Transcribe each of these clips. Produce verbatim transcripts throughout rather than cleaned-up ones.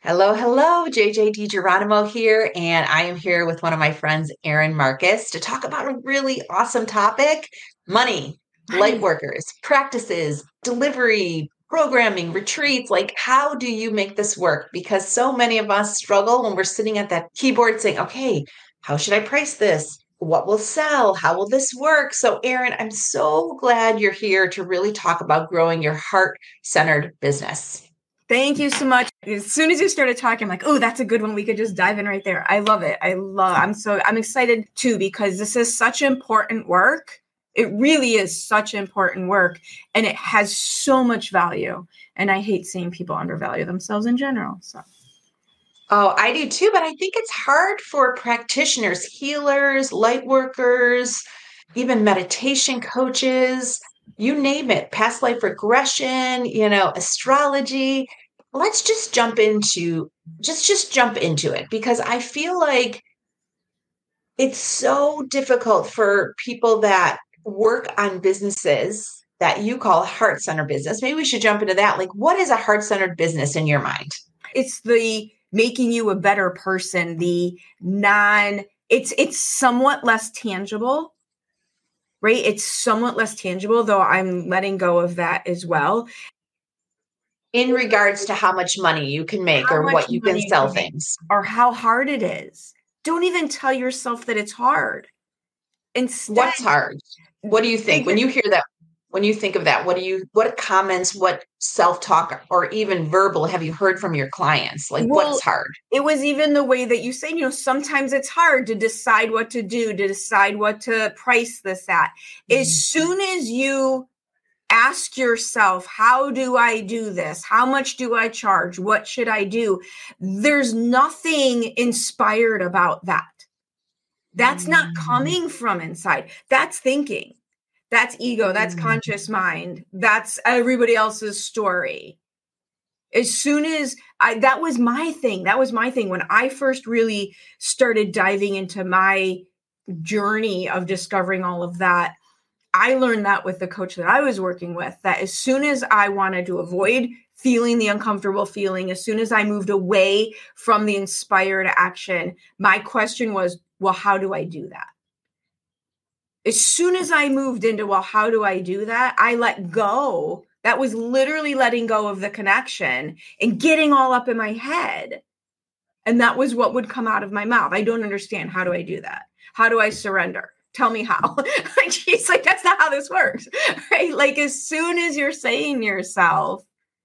Hello, hello, J J DiGeronimo here, and I am here with one of my friends, Erin Marcus, to talk about a really awesome topic: money, light Money. workers, practices, delivery, programming, retreats. Like, how do you make this work? Because so many of us struggle when we're sitting at that keyboard saying, okay, how should I price this? What will sell? How will this work? So, Erin, I'm so glad you're here to really talk about growing your heart centered business. Thank you so much. As soon as you started talking, I'm like, oh, that's a good one. We could just dive in right there. I love it. I love, I'm so, I'm excited too, because this is such important work. It really is such important work, and it has so much value. And I hate seeing people undervalue themselves in general. So. Oh, I do too, but I think it's hard for practitioners, healers, light workers, even meditation coaches, you name it, past life regression, you know, astrology. Let's just jump into just just jump into it because I feel like it's so difficult for people that work on businesses that you call heart center business. Maybe we should jump into that. Like, what is a heart centered business in your mind? It's the making you a better person, the non, it's it's somewhat less tangible, right? It's somewhat less tangible, though I'm letting go of that as well. In regards to how much money you can make How or much what you can money you sell can make things. or how hard it is. Don't even tell yourself that it's hard. Instead, What's hard? What do you think when figure, you hear that? When you think of that, what do you, what comments, what self-talk or even verbal have you heard from your clients? Like, well, what's hard? it was even the way that you say, you know, sometimes it's hard to decide what to do, to decide what to price this at. As soon as you ask yourself, how do I do this? How much do I charge? What should I do? There's nothing inspired about that. That's not coming from inside. That's thinking. That's ego. That's conscious mind. That's everybody else's story. As soon as I, that was my thing. That was my thing. When I first really started diving into my journey of discovering all of that, I learned that with the coach that I was working with, that as soon as I wanted to avoid feeling the uncomfortable feeling, as soon as I moved away from the inspired action, my question was, well, how do I do that? As soon as I moved into, well, how do I do that? I let go. That was literally letting go of the connection and getting all up in my head. And that was what would come out of my mouth. I don't understand. How do I do that? How do I surrender? Tell me how. Like, she's like, that's not how this works, right? Like, as soon as you're saying to yourself,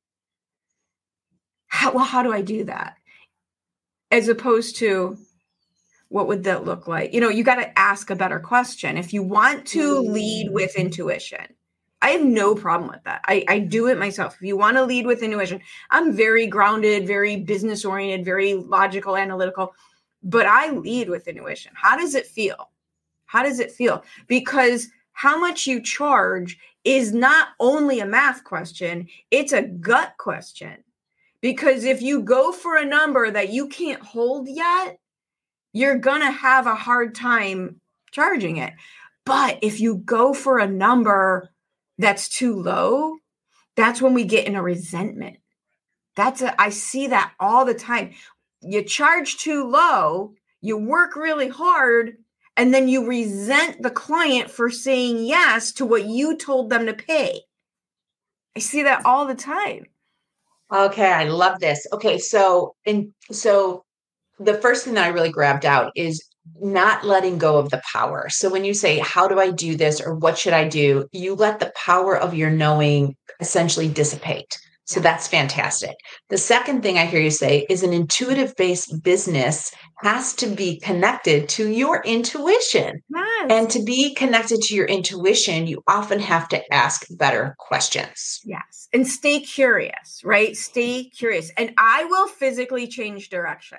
how, well, how do I do that? As opposed to, what would that look like? You know, you got to ask a better question. If you want to lead with intuition, I have no problem with that. I, I do it myself. If you want to lead with intuition, I'm very grounded, very business oriented, very logical, analytical, but I lead with intuition. How does it feel? How does it feel? Because how much you charge is not only a math question, it's a gut question. Because if you go for a number that you can't hold yet, you're going to have a hard time charging it. But if you go for a number that's too low, that's when we get in a resentment. That's a, I see that all the time. You charge too low, you work really hard, and then you resent the client for saying yes to what you told them to pay. I see that all the time. Okay, I love this. Okay, so and so the first thing that I really grabbed out is not letting go of the power. So when you say, how do I do this or what should I do? You let the power of your knowing essentially dissipate. So Yeah. that's fantastic. The second thing I hear you say is an intuitive based business has to be connected to your intuition. Yes. And to be connected to your intuition, you often have to ask better questions. Yes. And stay curious, right? Stay curious. And I will physically change directions.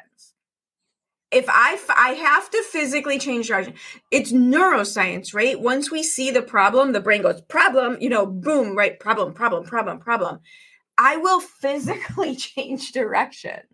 If I, I have to physically change direction, it's neuroscience, right? Once we see the problem, the brain goes, problem, you know, boom, right? Problem, problem, problem, problem. I will physically change directions.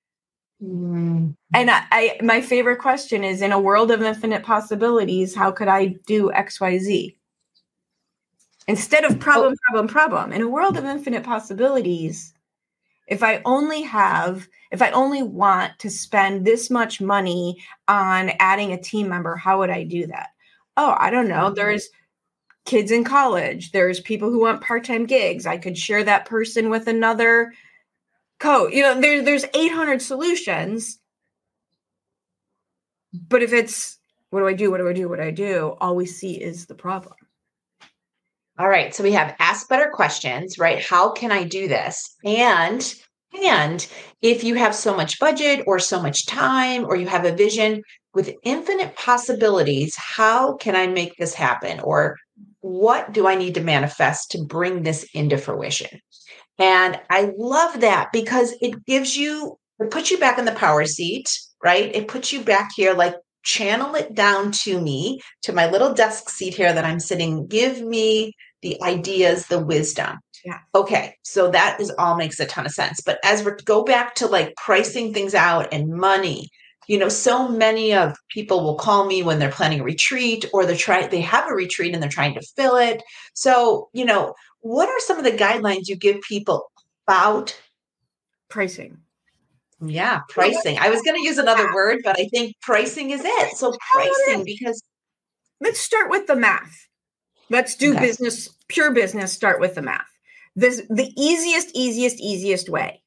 Mm. And I, I, my favorite question is, in a world of infinite possibilities, how could I do X, Y, Z? Instead of problem, Oh, problem, problem. In a world of infinite possibilities, If I only have, if I only want to spend this much money on adding a team member, how would I do that? Oh, I don't know. There's kids in college. There's people who want part-time gigs. I could share that person with another coach. You know, there, there's eight hundred solutions. But if it's, what do I do? What do I do? What do I do? All we see is the problem. All right. So we have ask better questions, right? How can I do this? And, and if you have so much budget or so much time, or you have a vision with infinite possibilities, how can I make this happen? Or what do I need to manifest to bring this into fruition? And I love that because it gives you, it puts you back in the power seat, right? It puts you back here, like channel it down to me, to my little desk seat here that I'm sitting. Give me the ideas, the wisdom. Yeah. Okay. So that is all makes a ton of sense. But as we go back to like pricing things out and money, you know, so many of people will call me when they're planning a retreat, or they're trying, they have a retreat and they're trying to fill it. So, you know, what are some of the guidelines you give people about pricing? Yeah, pricing. I was going to use another word, but I think pricing is it. So pricing, because let's start with the math. Let's do Okay. business, pure business, start with the math. This, the easiest, easiest, easiest way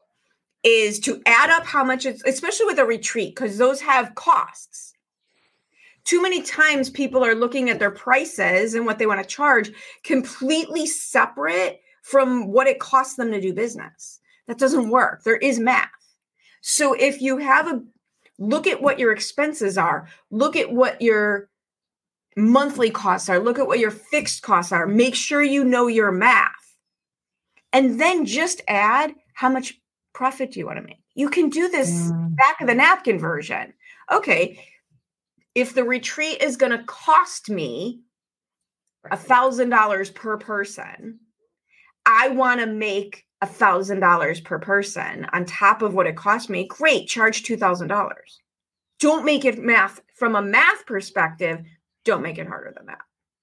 is to add up how much it's, especially with a retreat, because those have costs. Too many times people are looking at their prices and what they want to charge completely separate from what it costs them to do business. That doesn't work. There is math. So if you have a, look at what your expenses are, look at what your monthly costs are, look at what your fixed costs are, make sure you know your math, and then just add how much profit do you want to make. You can do this Mm. back of the napkin version. Okay, if the retreat is going to cost me a thousand dollars per person, I want to make a thousand dollars per person on top of what it cost me. Great, charge two thousand dollars. Don't make it math from a math perspective. Don't make it harder than that.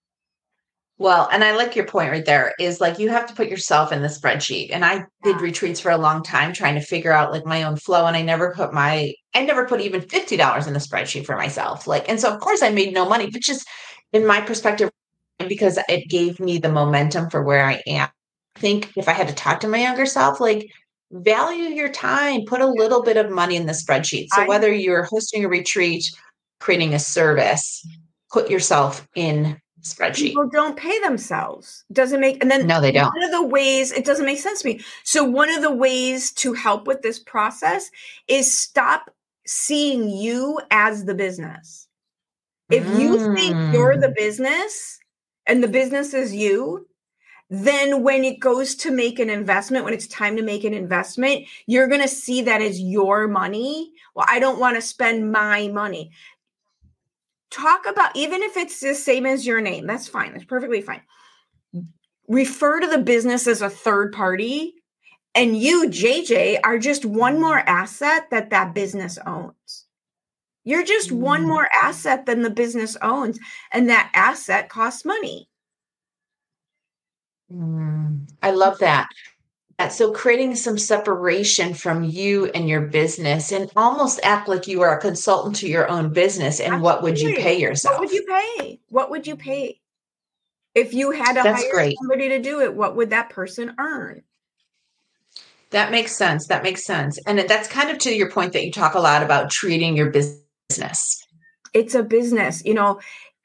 Well, and I like your point right there is like, you have to put yourself in the spreadsheet. And I did Yeah. retreats for a long time trying to figure out like my own flow. And I never put my, I never put even fifty dollars in the spreadsheet for myself. Like, and so of course I made no money, but just in my perspective, because it gave me the momentum for where I am. I think if I had to talk to my younger self, like value your time, put a little bit of money in the spreadsheet. So I- whether you're hosting a retreat, creating a service, put yourself in spreadsheet. People don't pay themselves. Doesn't make, and then No, they don't. one of the ways, it doesn't make sense to me. So one of the ways to help with this process is stop seeing you as the business. If you think you're the business and the business is you, then when it goes to make an investment, when it's time to make an investment, you're going to see that as your money. Well, I don't want to spend my money. Talk about, even if it's the same as your name, that's fine. That's perfectly fine. Refer to the business as a third party, and you, J J, are just one more asset that that business owns. You're just Mm. one more asset than the business owns, and that asset costs money. Mm, I love that. That- So creating some separation from you and your business, and almost act like you are a consultant to your own business. And what would you Absolutely. pay yourself? What would you pay? What would you pay? If you had to That's hire great. somebody to do it, what would that person earn? That makes sense. That makes sense. And that's kind of to your point that you talk a lot about treating your business. It's a business. You know,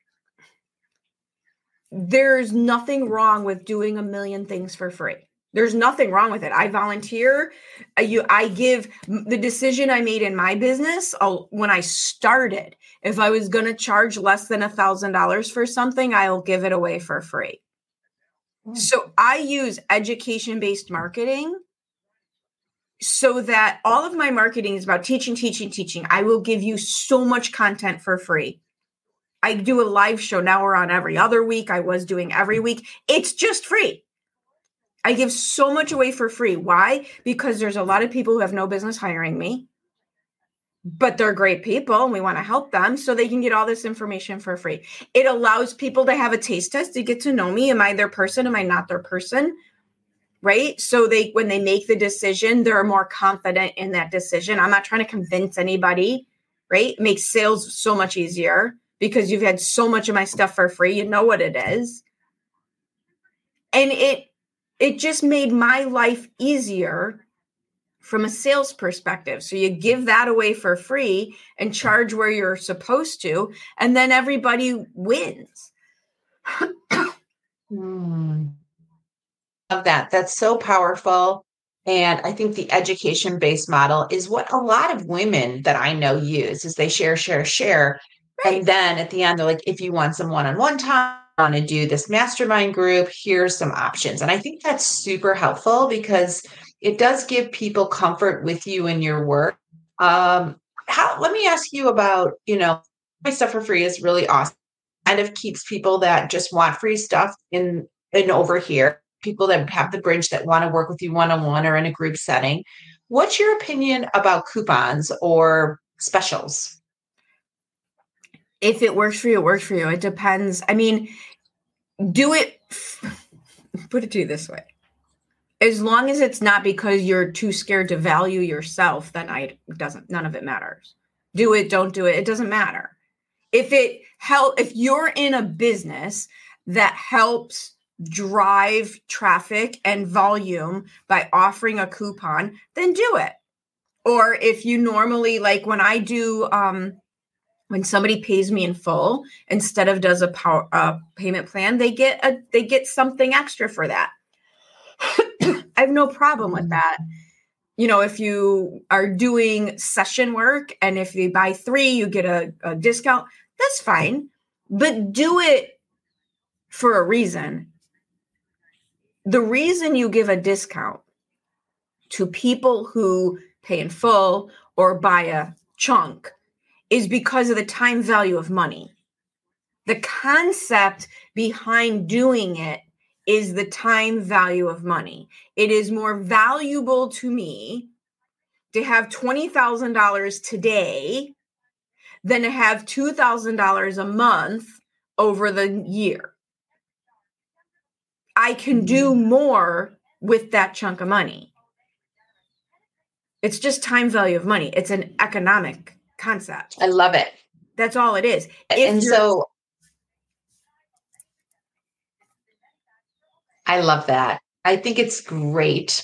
there's nothing wrong with doing a million things for free. There's nothing wrong with it. I volunteer. I, you, I give the decision I made in my business I'll, when I started. If I was going to charge less than a thousand dollars for something, I'll give it away for free. Mm. So I use education-based marketing so that all of my marketing is about teaching, teaching, teaching. I will give you so much content for free. I do a live show. Now we're on every other week. I was doing every week. It's just free. I give so much away for free. Why? Because there's a lot of people who have no business hiring me, but they're great people and we want to help them so they can get all this information for free. It allows people to have a taste test to get to know me. Am I their person? Am I not their person? right? So they, when they make the decision, they're more confident in that decision. I'm not trying to convince anybody, right? It makes sales so much easier because you've had so much of my stuff for free. You know what it is. And it, it just made my life easier from a sales perspective. So you give that away for free and charge where you're supposed to, and then everybody wins. Hmm. Love that. That's so powerful. And I think the education-based model is what a lot of women that I know use is they share, share, share. Right. And then at the end, they're like, if you want some one-on-one time, want to do this mastermind group, here's some options. And I think that's super helpful because it does give people comfort with you and your work. Um, how, let me ask you about, you know, my stuff for free is really awesome. Kind of keeps people that just want free stuff in and over here. People that have the bridge that want to work with you one-on-one or in a group setting. What's your opinion about coupons or specials? If it works for you, it works for you. It depends. I mean, do it, put it to you this way. As long as it's not because you're too scared to value yourself, then I it doesn't, none of it matters. Do it, don't do it. It doesn't matter. If it help, if you're in a business that helps drive traffic and volume by offering a coupon, then do it. Or if you normally, like when I do, um, when somebody pays me in full instead of does a power, uh, payment plan, they get a they get something extra for that. I have no problem with that. You know, if you are doing session work and if you buy three, you get a, a discount, that's fine. But do it for a reason. The reason you give a discount to people who pay in full or buy a chunk is because of the time value of money. The concept behind doing it is the time value of money. It is more valuable to me to have twenty thousand dollars today than to have two thousand dollars a month over the year. I can do more with that chunk of money. It's just time value of money. It's an economic concept. I love it. That's all it is. If and so I love that. I think it's great.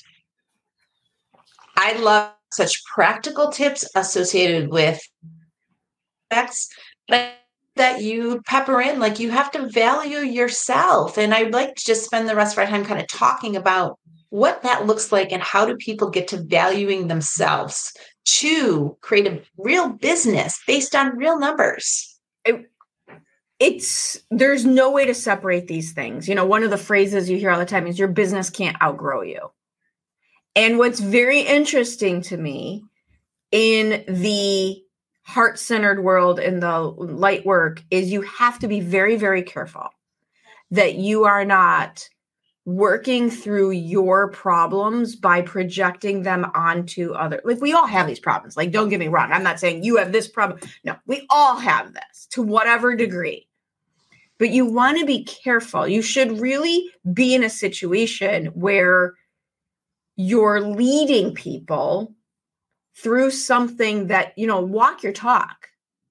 I love such practical tips associated with effects that you pepper in, like you have to value yourself. And I'd like to just spend the rest of our time kind of talking about what that looks like and how do people get to valuing themselves to create a real business based on real numbers. It, it's, there's no way to separate these things. You know, one of the phrases you hear all the time is your business can't outgrow you. And what's very interesting to me in the heart-centered world, in the light work, is you have to be very, very careful that you are not working through your problems by projecting them onto other. Like, we all have these problems. Like, don't get me wrong. I'm not saying you have this problem. No, we all have this to whatever degree. But you want to be careful. You should really be in a situation where you're leading people through something that, you know, walk your talk.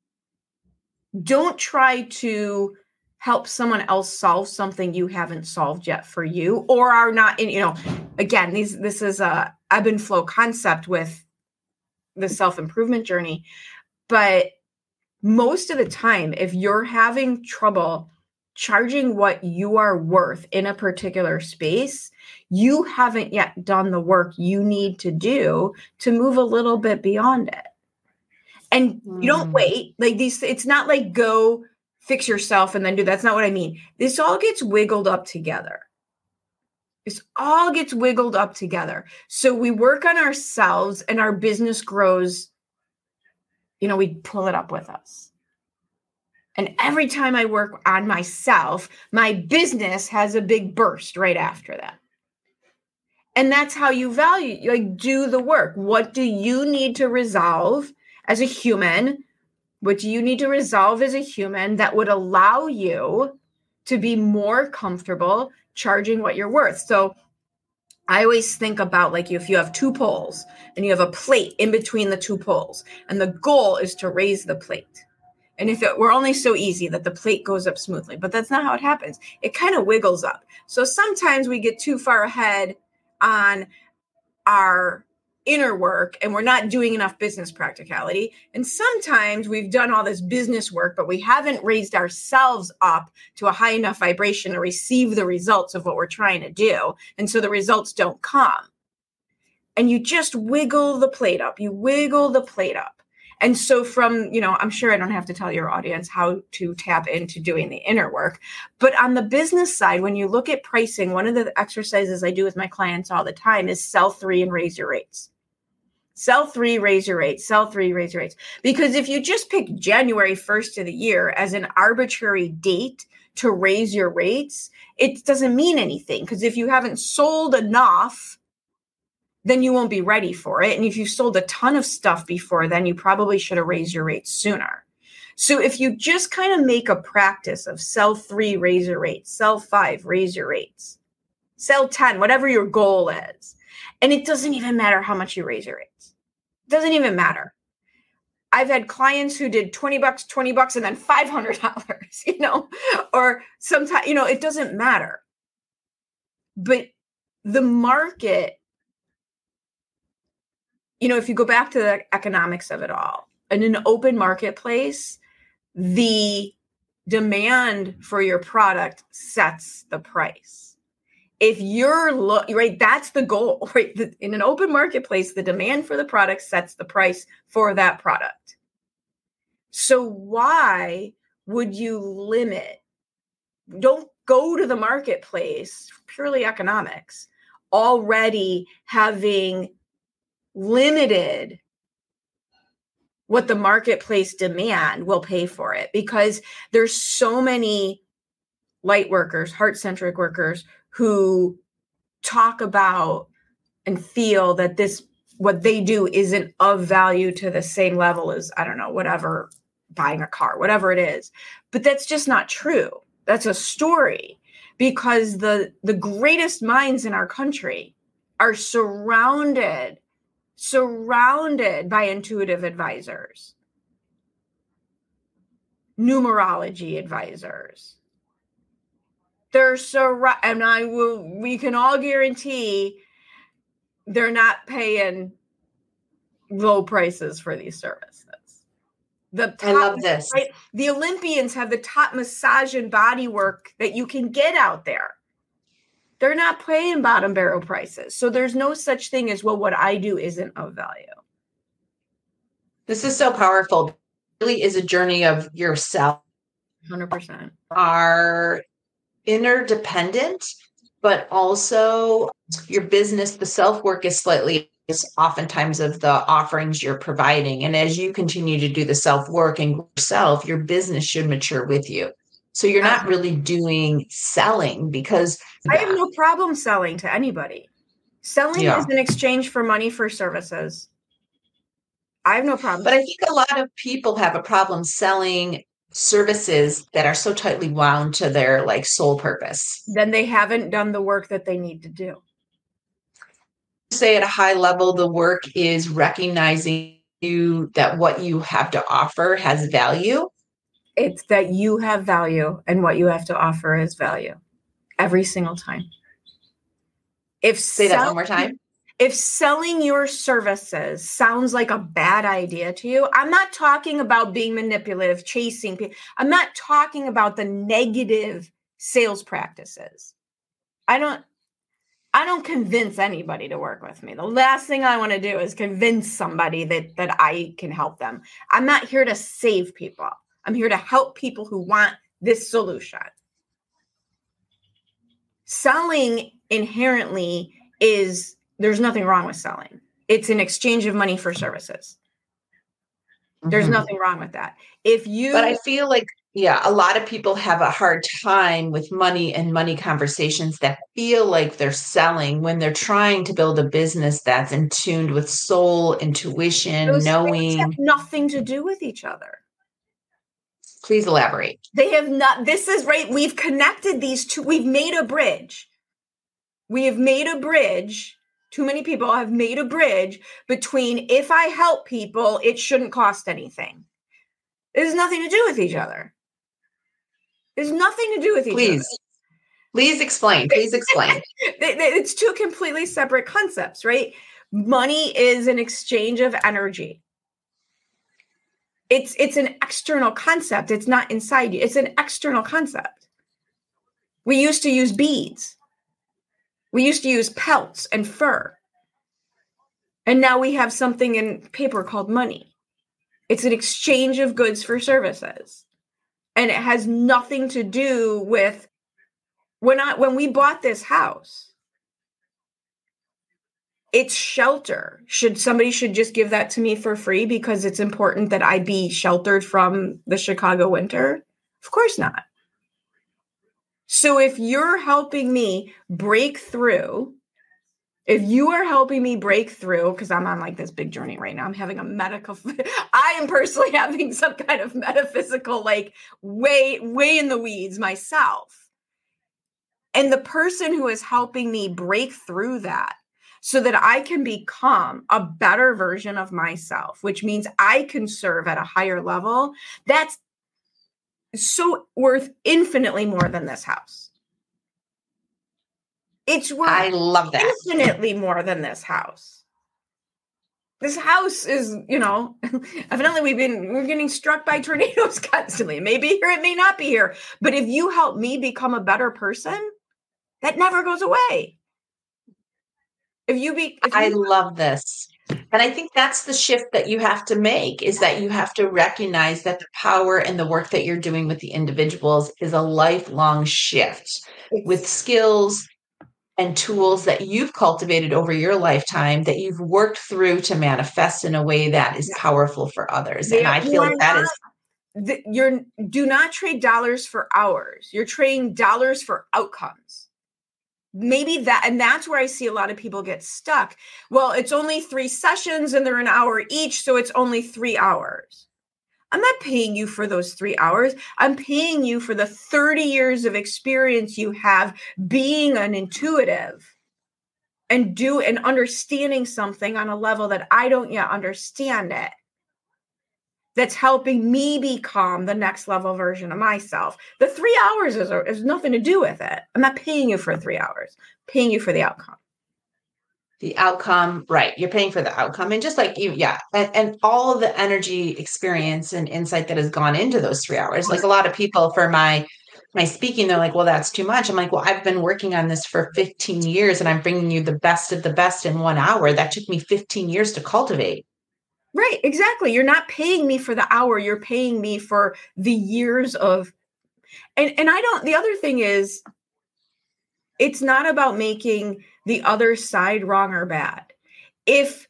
Don't try to help someone else solve something you haven't solved yet for you, or are not in, you know, again, these, this is a ebb and flow concept with the self-improvement journey. But most of the time, if you're having trouble charging what you are worth in a particular space, you haven't yet done the work you need to do to move a little bit beyond it. And mm. you don't wait. Like these, it's not like go fix yourself and then do. That's not what I mean. This all gets wiggled up together. This all gets wiggled up together. So we work on ourselves and our business grows. You know, we pull it up with us. And every time I work on myself, my business has a big burst right after that. And that's how you value, like, do the work. What do you need to resolve as a human? What do you need to resolve as a human that would allow you to be more comfortable charging what you're worth? So I always think about like if you have two poles and you have a plate in between the two poles, and the goal is to raise the plate. And if it were only so easy that the plate goes up smoothly, but that's not how it happens. It kind of wiggles up. So sometimes we get too far ahead on our inner work and we're not doing enough business practicality. And sometimes we've done all this business work, but we haven't raised ourselves up to a high enough vibration to receive the results of what we're trying to do. And so the results don't come. And you just wiggle the plate up. You wiggle the plate up. And so from, you know, I'm sure I don't have to tell your audience how to tap into doing the inner work. But on the business side, when you look at pricing, one of the exercises I do with my clients all the time is sell three and raise your rates. Sell three, raise your rates, sell three, raise your rates. Because if you just pick January first of the year as an arbitrary date to raise your rates, it doesn't mean anything. Because if you haven't sold enough, then you won't be ready for it. And if you sold a ton of stuff before, then you probably should have raised your rates sooner. So if you just kind of make a practice of sell three, raise your rates, sell five, raise your rates, sell ten, whatever your goal is. And it doesn't even matter how much you raise your rates. It doesn't even matter. I've had clients who did twenty bucks, twenty bucks, and then five hundred dollars, you know, or sometimes, you know, it doesn't matter. But the market, you know, if you go back to the economics of it all, in an open marketplace, the demand for your product sets the price. If you're lo- right, that's the goal, right? In an open marketplace, the demand for the product sets the price for that product. So why would you limit? Don't go to the marketplace, purely economics, already having limited what the marketplace demand will pay for it, because there's so many light workers, heart-centric workers who talk about and feel that this, what they do isn't of value to the same level as, I don't know, whatever, buying a car, whatever it is. But that's just not true. That's a story, because the, the greatest minds in our country are surrounded, surrounded by intuitive advisors, numerology advisors. They're so, and I will, we can all guarantee they're not paying low prices for these services. The top, I love this. Right? The Olympians have the top massage and body work that you can get out there. They're not paying bottom barrel prices. So there's no such thing as, well, what I do isn't of value. This is so powerful. It really is a journey of yourself. one hundred percent. Are interdependent, but also your business, the self-work is slightly is oftentimes of the offerings you're providing. And as you continue to do the self-work and yourself, your business should mature with you. So you're not really doing selling, because I have no problem selling to anybody. Selling yeah. is an exchange for money for services. I have no problem. But I think a lot of people have a problem selling services that are so tightly wound to their like sole purpose. Then they haven't done the work that they need to do. Say at a high level, the work is recognizing you that what you have to offer has value. It's that you have value and what you have to offer is value every single time. If Say sell- that one more time. If selling your services sounds like a bad idea to you, I'm not talking about being manipulative, chasing people. I'm not talking about the negative sales practices. I don't, I don't convince anybody to work with me. The last thing I want to do is convince somebody that, that I can help them. I'm not here to save people. I'm here to help people who want this solution. Selling inherently is, there's nothing wrong with selling. It's an exchange of money for services. There's mm-hmm. nothing wrong with that. If you, but I feel like, yeah, a lot of people have a hard time with money and money conversations that feel like they're selling when they're trying to build a business that's in tuned with soul, intuition, those knowing. Have nothing to do with each other. Please elaborate. They have not, this is right. We've connected these two. We've made a bridge. We have made a bridge. Too many people have made a bridge between if I help people, it shouldn't cost anything. It has nothing to do with each other. There's nothing to do with each Please. other. Please explain. Please explain. It's two completely separate concepts, right? Money is an exchange of energy. It's it's an external concept. It's not inside you. It's an external concept. We used to use beads. We used to use pelts and fur. And now we have something in paper called money. It's an exchange of goods for services. And it has nothing to do with when I when we bought this house. It's shelter. Should somebody should just give that to me for free because it's important that I be sheltered from the Chicago winter? Of course not. So if you're helping me break through, if you are helping me break through, because I'm on like this big journey right now, I'm having a medical, I am personally having some kind of metaphysical, like way, way in the weeds myself. And the person who is helping me break through that so that I can become a better version of myself, which means I can serve at a higher level, that's so worth infinitely more than this house. It's worth I love that. infinitely more than this house. This house is, you know, evidently we've been, we're getting struck by tornadoes constantly. It may be here, it may not be here. But if you help me become a better person, that never goes away. If you be, if I you, love this. And I think that's the shift that you have to make, is that you have to recognize that the power and the work that you're doing with the individuals is a lifelong shift with skills and tools that you've cultivated over your lifetime that you've worked through to manifest in a way that is powerful for others. And I feel like that is the, you're do not trade dollars for hours. You're trading dollars for outcomes. Maybe that, and that's where I see a lot of people get stuck. Well, it's only three sessions and they're an hour each, so it's only three hours. I'm not paying you for those three hours. I'm paying you for the thirty years of experience you have being an intuitive and do and understanding something on a level that I don't yet understand it. That's helping me become the next level version of myself. The three hours is, is nothing to do with it. I'm not paying you for three hours. I'm paying you for the outcome. The outcome, right. You're paying for the outcome. And just like you, yeah. And, and all of the energy, experience, and insight that has gone into those three hours. Like a lot of people for my my speaking, they're like, well, that's too much. I'm like, well, I've been working on this for fifteen years and I'm bringing you the best of the best in one hour. That took me fifteen years to cultivate. Right, exactly. You're not paying me for the hour. You're paying me for the years of, and, and I don't, the other thing is, it's not about making the other side wrong or bad. If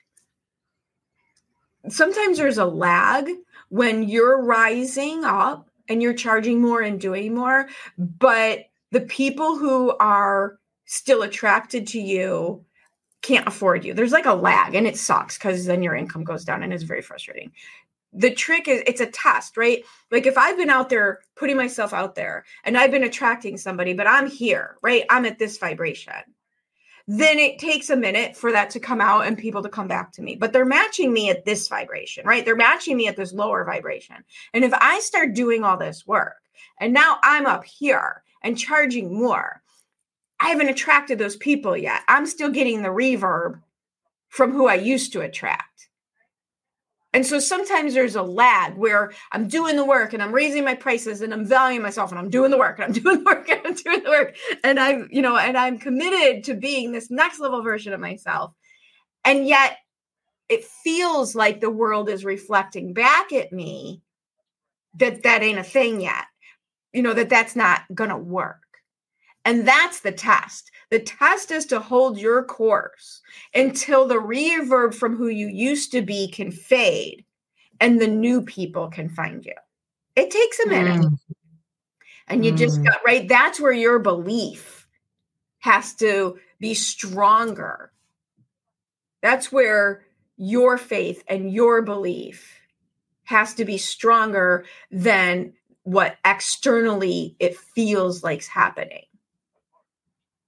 sometimes there's a lag when you're rising up and you're charging more and doing more, but the people who are still attracted to you can't afford you. There's like a lag and it sucks because then your income goes down and it's very frustrating. The trick is it's a test, right? Like if I've been out there putting myself out there and I've been attracting somebody, but I'm here, right? I'm at this vibration. Then it takes a minute for that to come out and people to come back to me, but they're matching me at this vibration, right? They're matching me at this lower vibration. And if I start doing all this work and now I'm up here and charging more, I haven't attracted those people yet. I'm still getting the reverb from who I used to attract. And so sometimes there's a lag where I'm doing the work and I'm raising my prices and I'm valuing myself and I'm doing the work and I'm doing the work and I'm doing the work. And I'm, you know, and I'm committed to being this next level version of myself. And yet it feels like the world is reflecting back at me that that ain't a thing yet. You know, that that's not going to work. And that's the test. The test is to hold your course until the reverb from who you used to be can fade and the new people can find you. It takes a minute. Mm. And you mm. just got, right? That's where your belief has to be stronger. That's where your faith and your belief has to be stronger than what externally it feels like's happening.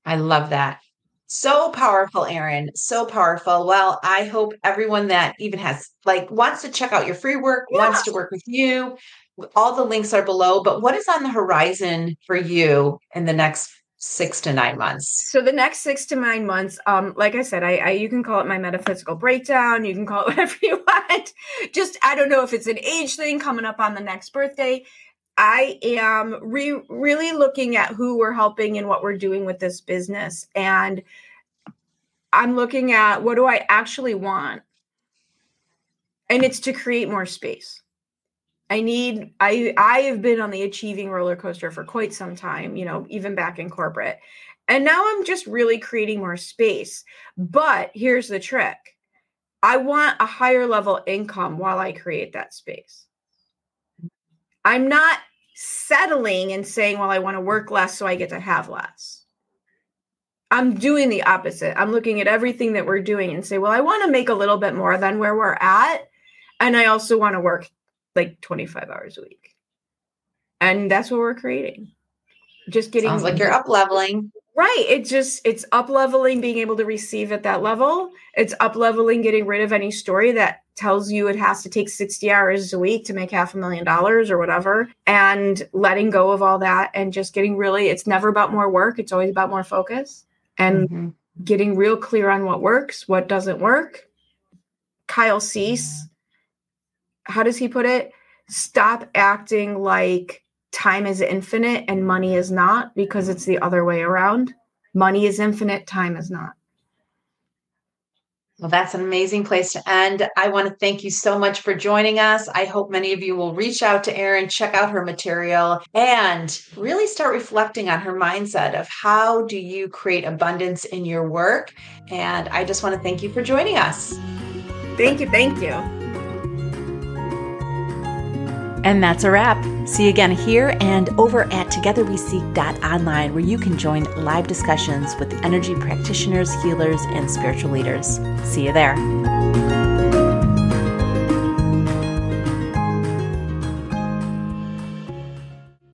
I love that. So powerful, Erin. So powerful. Well, I hope everyone that even has like wants to check out your free work, Yeah. wants to work with you. All the links are below, but what is on the horizon for you in the next six to nine months? So the next six to nine months, um, like I said, I, I you can call it my metaphysical breakdown. You can call it whatever you want. Just, I don't know if it's an age thing coming up on the next birthday. I am re- really looking at who we're helping and what we're doing with this business. And I'm looking at what do I actually want? And it's to create more space. I need, I, I have been on the achieving roller coaster for quite some time, you know, even back in corporate. And now I'm just really creating more space. But here's the trick. I want a higher level income while I create that space. I'm not settling and saying, well, I want to work less so I get to have less. I'm doing the opposite. I'm looking at everything that we're doing and say, well, I want to make a little bit more than where we're at. And I also want to work like twenty-five hours a week. And that's what we're creating. Just getting. Sounds like you're up leveling. Right. It just, it's up leveling, being able to receive at that level. It's up leveling, getting rid of any story that tells you it has to take sixty hours a week to make half a million dollars or whatever, and letting go of all that and just getting really, it's never about more work. It's always about more focus and mm-hmm. getting real clear on what works, what doesn't work. Kyle Cease, how does he put it? Stop acting like time is infinite and money is not, because it's the other way around. Money is infinite, time is not. Well, that's an amazing place to end. I want to thank you so much for joining us. I hope many of you will reach out to Erin, check out her material, and really start reflecting on her mindset of how do you create abundance in your work. And I just want to thank you for joining us. Thank you. Thank you. And that's a wrap. See you again here and over at together we seek dot online, where you can join live discussions with energy practitioners, healers, and spiritual leaders. See you there.